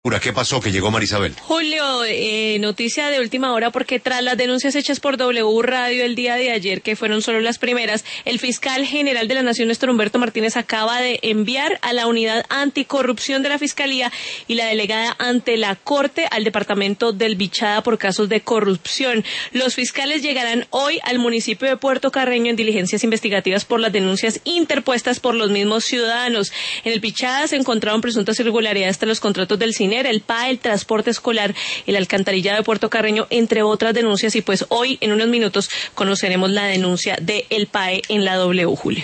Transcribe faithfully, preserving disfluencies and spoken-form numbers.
¿Qué pasó? Que llegó Marisabel. Julio, eh, noticia de última hora porque tras las denuncias hechas por W Radio el día de ayer, que fueron solo las primeras, el fiscal general de la Nación, Néstor Humberto Martínez, acaba de enviar a la unidad anticorrupción de la Fiscalía y la delegada ante la Corte al departamento del Bichada por casos de corrupción. Los fiscales llegarán hoy al municipio de Puerto Carreño en diligencias investigativas por las denuncias interpuestas por los mismos ciudadanos. En el Bichada se encontraron presuntas irregularidades tras los contratos del CINER, el P A E, el transporte escolar, el alcantarillado de Puerto Carreño, entre otras denuncias, y pues hoy en unos minutos conoceremos la denuncia del P A E en la W, Julio.